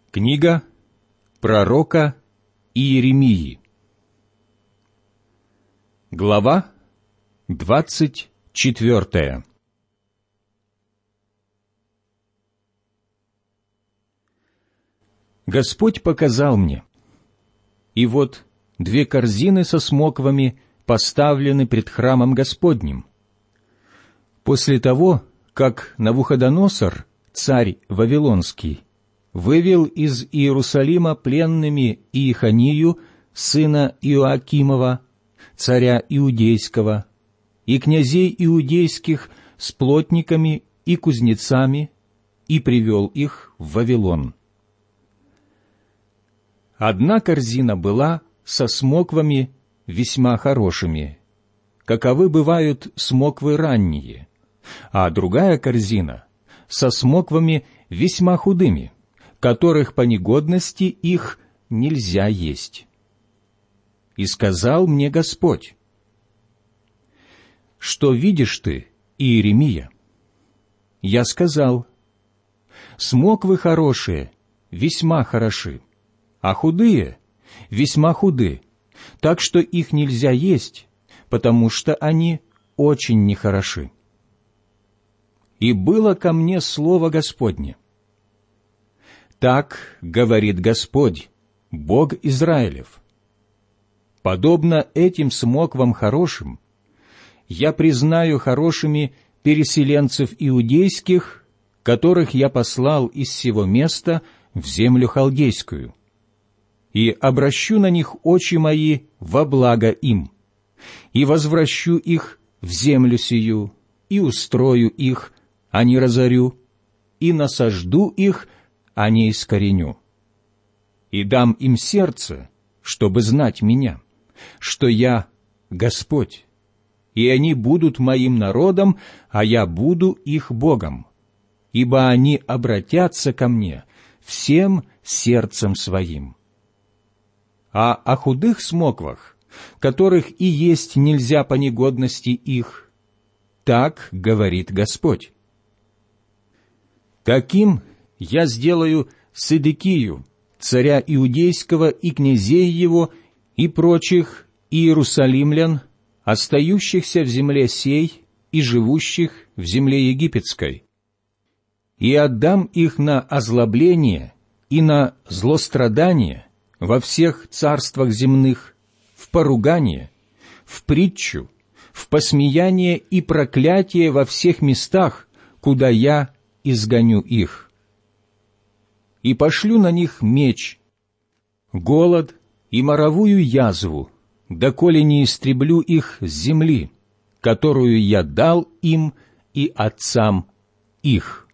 Книга пророка Иеремии. Глава 24. Господь показал мне, и вот 2 корзины со смоквами поставлены пред храмом Господним. После того, как Навуходоносор, царь Вавилонский, вывел из Иерусалима пленными Иехонию, сына Иоакимова, царя Иудейского, и князей иудейских с плотниками и кузнецами, и привел их в Вавилон. Одна корзина была со смоквами весьма хорошими, каковы бывают смоквы ранние, а другая корзина со смоквами весьма худыми, которых по негодности их нельзя есть. И сказал мне Господь: «Что видишь ты, Иеремия?» Я сказал: «Смоквы хорошие, весьма хороши, а худые весьма худы, так что их нельзя есть, потому что они очень нехороши». И было ко мне слово Господне: «Так говорит Господь, Бог Израилев: подобно этим смоквам хорошим, я признаю хорошими переселенцев иудейских, которых я послал из сего места в землю халдейскую, и обращу на них очи мои во благо им, и возвращу их в землю сию, и устрою их, а не разорю, и насажду их, а не искореню. И дам им сердце, чтобы знать меня, что я Господь, и они будут моим народом, а я буду их Богом, ибо они обратятся ко мне всем сердцем своим. А о худых смоквах, которых и есть нельзя по негодности их, так говорит Господь: таким я сделаю Седекию, царя Иудейского, и князей его, и прочих иерусалимлян, остающихся в земле сей и живущих в земле египетской, и отдам их на озлобление и на злострадание во всех царствах земных, в поругание, в притчу, в посмеяние и проклятие во всех местах, куда я изгоню их. И пошлю на них меч, голод и моровую язву, доколе не истреблю их с земли, которую я дал им и отцам их».